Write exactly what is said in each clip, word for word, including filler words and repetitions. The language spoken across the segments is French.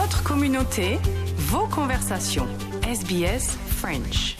Votre communauté, vos conversations. S B S French.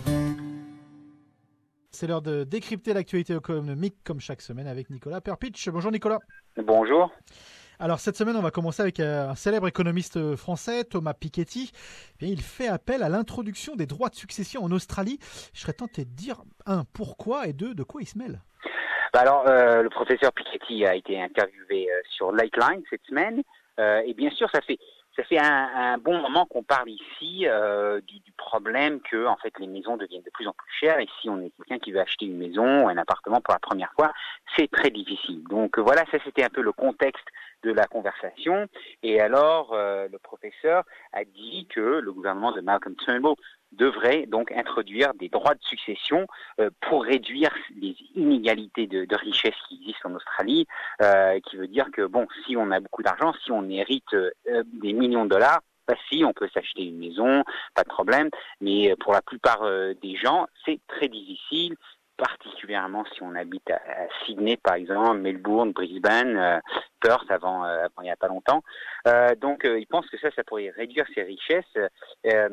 C'est l'heure de décrypter l'actualité économique comme chaque semaine avec Nicolas Perpich. Bonjour Nicolas. Bonjour. Alors cette semaine, on va commencer avec un célèbre économiste français, Thomas Piketty. Eh bien, il fait appel à l'introduction des droits de succession en Australie. Je serais tenté de dire, un, pourquoi, et deux, de quoi il se mêle. Bah alors, euh, le professeur Piketty a été interviewé euh, sur Lateline cette semaine. Euh, et bien sûr, ça fait ça fait un, un bon moment qu'on parle ici euh, du, du problème que en fait les maisons deviennent de plus en plus chères. Et si on est quelqu'un qui veut acheter une maison ou un appartement pour la première fois, c'est très difficile. Donc voilà, ça c'était un peu le contexte de la conversation. Et alors, euh, le professeur a dit que le gouvernement de Malcolm Turnbull devrait donc introduire des droits de succession euh, pour réduire les inégalités de, de richesse qui existent en Australie, euh, qui veut dire que, bon, si on a beaucoup d'argent, si on hérite euh, des millions de dollars, bah si, on peut s'acheter une maison, pas de problème, mais pour la plupart euh, des gens, c'est très difficile, particulièrement si on habite à, à Sydney, par exemple, Melbourne, Brisbane, euh, Perth, avant, euh, avant il n'y a pas longtemps. Euh, donc, euh, il pense que ça, ça pourrait réduire ses richesses. Euh,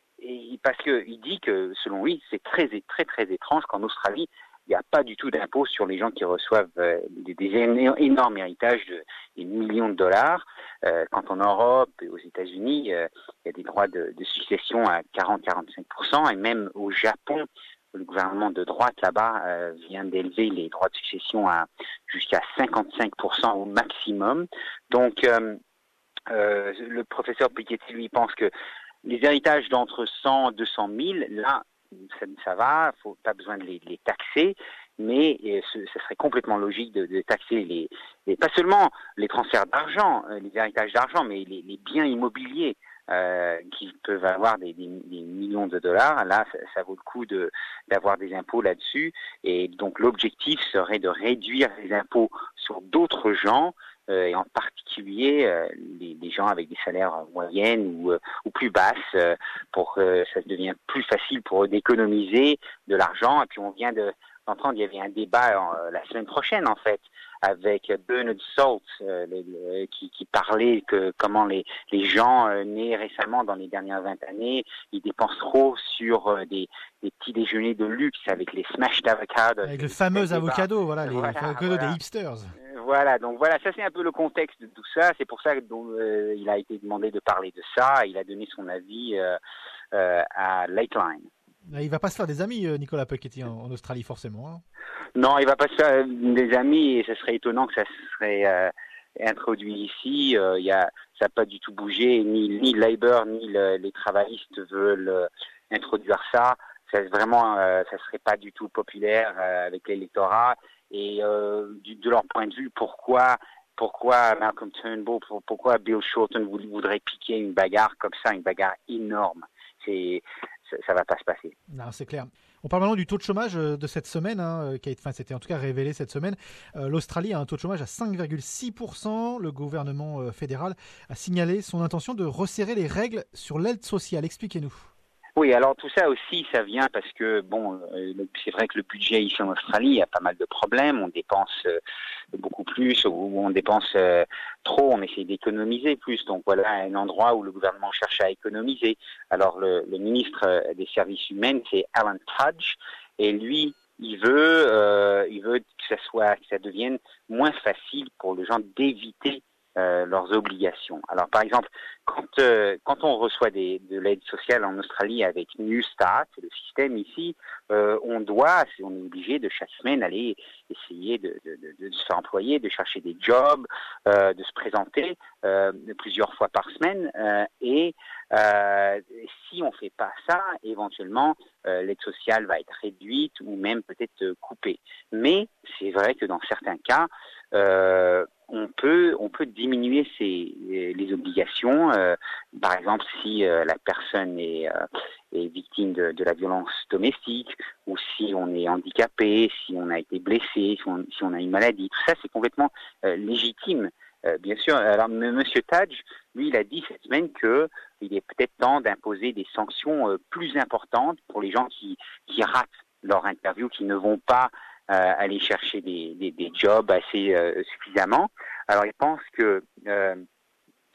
Et parce qu'il dit que, selon lui, c'est très, très, très étrange qu'en Australie, il n'y a pas du tout d'impôt sur les gens qui reçoivent euh, des, des énormes héritages de des millions de dollars. Euh, quand en Europe et aux États-Unis, euh, il y a des droits de, de succession à quarante à quarante-cinq pour cent. Et même au Japon, le gouvernement de droite là-bas euh, vient d'élever les droits de succession à jusqu'à cinquante-cinq pour cent au maximum. Donc, euh, euh, le professeur Piketty, lui, pense que les héritages d'entre cent et deux cent mille, là, ça, ça va, faut pas besoin de les, de les taxer, mais euh, ce, ce serait complètement logique de, de taxer les, les, pas seulement les transferts d'argent, euh, les héritages d'argent, mais les, les biens immobiliers euh, qui peuvent avoir des, des, des millions de dollars. Là, ça, ça vaut le coup de d'avoir des impôts là-dessus. Et donc, l'objectif serait de réduire les impôts sur d'autres gens, Euh, et en particulier euh, les, les gens avec des salaires moyennes ou, euh, ou plus basses, euh, pour que ça devienne plus facile pour eux d'économiser de l'argent. Et puis on vient de d'entendre, il y avait un débat euh, la semaine prochaine en fait avec Bernard Salt euh, le, le, qui, qui parlait que comment les, les gens euh, nés récemment dans les dernières vingt années, ils dépensent trop sur euh, des, des petits déjeuners de luxe avec les smashed avocados. Avec le fameux avocado, voilà, les voilà, avocados voilà. des hipsters. Voilà, donc voilà, ça c'est un peu le contexte de tout ça. C'est pour ça qu'il euh, a été demandé de parler de ça. Il a donné son avis euh, euh, à Lateline. Il va pas se faire des amis, Nicolas Piketty, en, en Australie, forcément. Hein. Non, il va pas se faire des amis, et ce serait étonnant que ça serait euh, introduit ici. Euh, y a, ça n'a pas du tout bougé. Ni, ni Labour, ni le, les travaillistes veulent euh, introduire ça. Ça vraiment, euh, ça serait pas du tout populaire euh, avec l'électorat. Et euh, du, de leur point de vue, pourquoi, pourquoi Malcolm Turnbull, pour, pourquoi Bill Shorten voudrait piquer une bagarre comme ça, une bagarre énorme? C'est, ça, ça va pas se passer. Non, c'est clair. On parle maintenant du taux de chômage de cette semaine, hein, qui a été, enfin, c'était en tout cas révélé cette semaine. Euh, L'Australie a un taux de chômage à cinq virgule six pour cent. Le gouvernement euh, fédéral a signalé son intention de resserrer les règles sur l'aide sociale. Expliquez-nous. Oui, alors tout ça aussi, ça vient parce que, bon, c'est vrai que le budget ici en Australie, il y a pas mal de problèmes. On dépense euh, beaucoup plus, ou on dépense euh, trop, on essaie d'économiser plus. Donc voilà un endroit où le gouvernement cherche à économiser. Alors le, le ministre des Services humains, c'est Alan Tudge, et lui, il veut, euh, il veut que ça soit, que ça devienne moins facile pour les gens d'éviter Euh, leurs obligations. Alors, par exemple, quand euh, quand on reçoit des, de l'aide sociale en Australie avec New Start, le système ici, euh, on doit, on est obligé de chaque semaine aller essayer de, de, de, de se faire employer, de chercher des jobs, euh, de se présenter euh, plusieurs fois par semaine. Euh, et euh, si on fait pas ça, éventuellement, euh, l'aide sociale va être réduite ou même peut-être euh, coupée. Mais c'est vrai que dans certains cas, euh, on peut on peut diminuer ces, les obligations. Euh, par exemple, si euh, la personne est, euh, est victime de, de la violence domestique, ou si on est handicapé, si on a été blessé, si on, si on a une maladie, tout ça c'est complètement euh, légitime. Euh, bien sûr. Alors, M. Tudge, lui, il a dit cette semaine que il est peut-être temps d'imposer des sanctions euh, plus importantes pour les gens qui qui ratent leur interview, qui ne vont pas Euh, aller chercher des, des, des jobs assez euh, suffisamment. Alors, ils pensent que euh,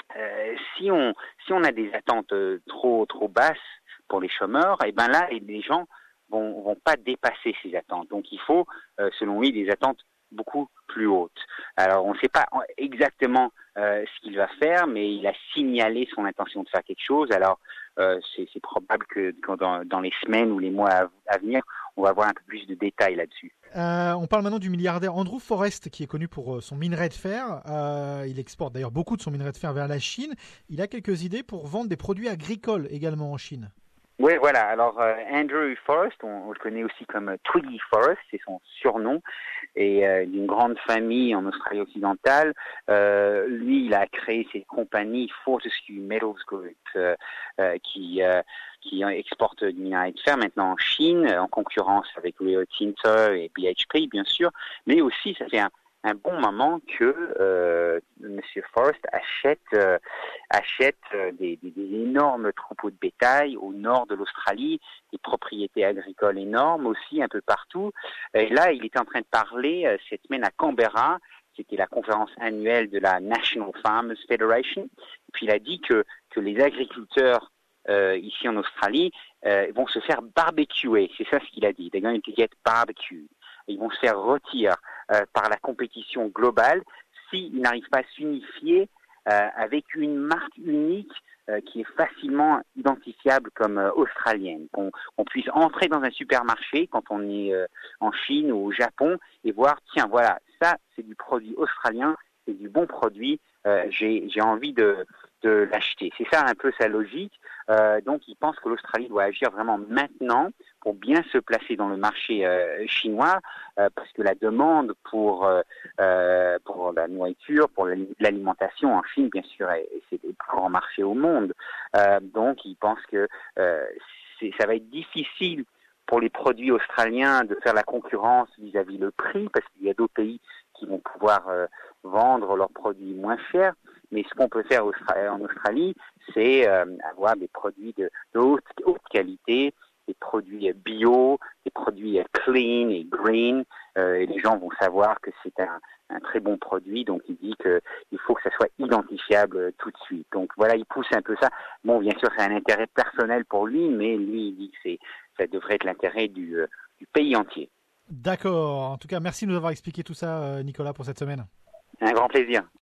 euh, si on si on a des attentes euh, trop trop basses pour les chômeurs, et ben là, les gens vont vont pas dépasser ces attentes. Donc, il faut, euh, selon lui, des attentes beaucoup plus hautes. Alors, on ne sait pas exactement euh, ce qu'il va faire, mais il a signalé son intention de faire quelque chose. Alors, euh, c'est, c'est probable que dans, dans les semaines ou les mois à, à venir, on va avoir un peu plus de détails là-dessus. Euh, on parle maintenant du milliardaire Andrew Forrest, qui est connu pour son minerai de fer. Euh, il exporte d'ailleurs beaucoup de son minerai de fer vers la Chine. Il a quelques idées pour vendre des produits agricoles également en Chine. Oui, voilà. Alors, euh, Andrew Forrest, on, on le connaît aussi comme euh, Twiggy Forrest, c'est son surnom, et euh, d'une grande famille en Australie occidentale. Euh, lui, il a créé cette compagnie Fortescue Metals Group, euh, euh, qui euh, qui exporte du minerai de fer maintenant en Chine, en concurrence avec Rio Tinto et B H P, bien sûr, mais aussi, ça fait un un bon moment que euh, M. Forrest achète euh, achète euh, des, des, des énormes troupeaux de bétail au nord de l'Australie, des propriétés agricoles énormes aussi un peu partout. Et là, il était en train de parler euh, cette semaine à Canberra. C'était la conférence annuelle de la National Farmers Federation. Et puis il a dit que que les agriculteurs euh, ici en Australie euh, vont se faire barbecuer. C'est ça ce qu'il a dit. They're going to get barbecued. Ils vont se faire rôtir euh, par la compétition globale s'ils n'arrivent pas à s'unifier euh, avec une marque unique euh, qui est facilement identifiable comme euh, australienne. Qu'on, qu'on puisse entrer dans un supermarché quand on est euh, en Chine ou au Japon et voir, tiens, voilà, ça c'est du produit australien, c'est du bon produit, euh, j'ai, j'ai envie de, de l'acheter. C'est ça un peu sa logique. Euh, donc il pense que l'Australie doit agir vraiment maintenant pour bien se placer dans le marché euh, chinois, euh, parce que la demande pour euh, pour la nourriture, pour l'alimentation en Chine, bien sûr, est, c'est le plus grand marché au monde. Euh, donc, il pense que euh, c'est, ça va être difficile pour les produits australiens de faire la concurrence vis-à-vis le prix, parce qu'il y a d'autres pays qui vont pouvoir euh, vendre leurs produits moins chers. Mais ce qu'on peut faire en Australie, c'est euh, avoir des produits de, de haute, haute qualité, des produits bio, des produits clean et green, euh, et les gens vont savoir que c'est un, un très bon produit, donc il dit qu'il faut que ça soit identifiable euh, tout de suite. Donc voilà, il pousse un peu ça. Bon, bien sûr, c'est un intérêt personnel pour lui, mais lui, il dit que c'est, ça devrait être l'intérêt du, euh, du pays entier. D'accord. En tout cas, merci de nous avoir expliqué tout ça, Nicolas, pour cette semaine. Un grand plaisir.